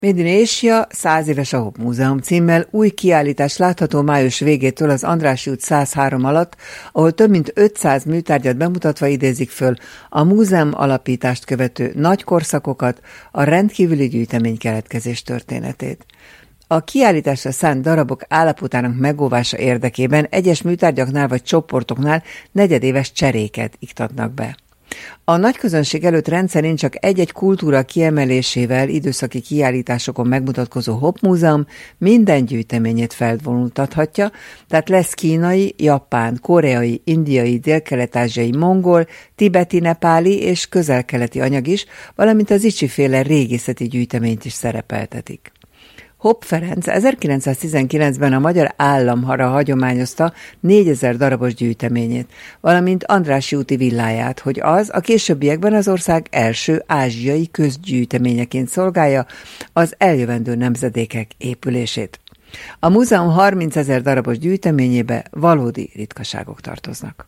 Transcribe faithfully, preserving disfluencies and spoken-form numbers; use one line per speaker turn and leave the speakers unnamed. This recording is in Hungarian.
Made in Asia, száz éves a Hopp Múzeum címmel új kiállítás látható május végétől az Andrássy út száz három alatt, ahol több mint ötszáz műtárgyat bemutatva idézik föl a múzeum alapítást követő nagy korszakokat, a rendkívüli gyűjtemény keletkezés történetét. A kiállításra szánt darabok állapotának megóvása érdekében egyes műtárgyaknál vagy csoportoknál negyedéves cseréket iktatnak be. A nagy közönség előtt rendszerint csak egy-egy kultúra kiemelésével időszaki kiállításokon megmutatkozó Hopp Múzeum minden gyűjteményét felvonultathatja, tehát lesz kínai, japán, koreai, indiai, délkelet-ázsiai, mongol, tibeti, nepáli és közel-keleti anyag is, valamint az Icsi-féle régészeti gyűjteményt is szerepeltetik. Hopp Ferenc ezerkilencszáztizenkilencben a magyar államra hagyományozta négyezer darabos gyűjteményét, valamint Andrássy úti villáját, hogy az a későbbiekben az ország első ázsiai közgyűjteményeként szolgálja az eljövendő nemzedékek épülését. A múzeum harmincezer darabos gyűjteményébe valódi ritkaságok tartoznak.